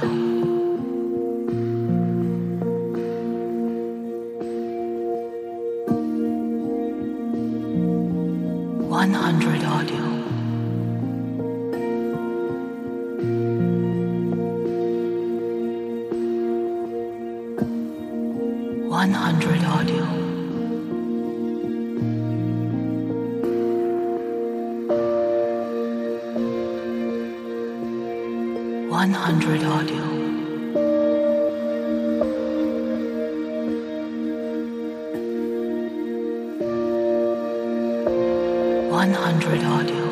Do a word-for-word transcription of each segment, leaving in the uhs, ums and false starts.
audio. one hundred audio. one hundred audio. one hundred audio. one hundred audio.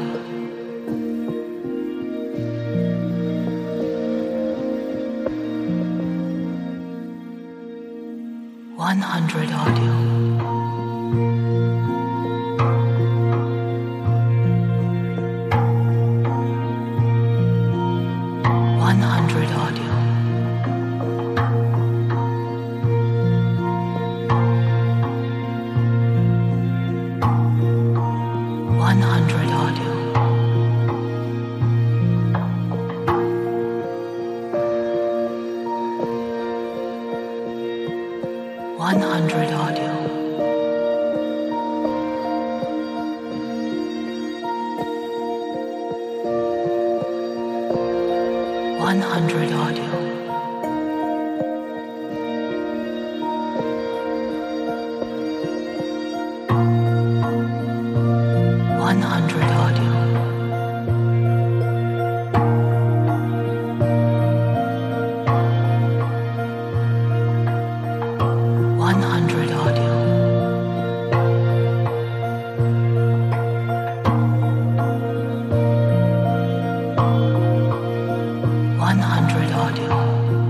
one hundred audio. one hundred audio. one hundred audio. one hundred audio. one hundred audio. one hundred audio. one hundred audio. one hundred audio.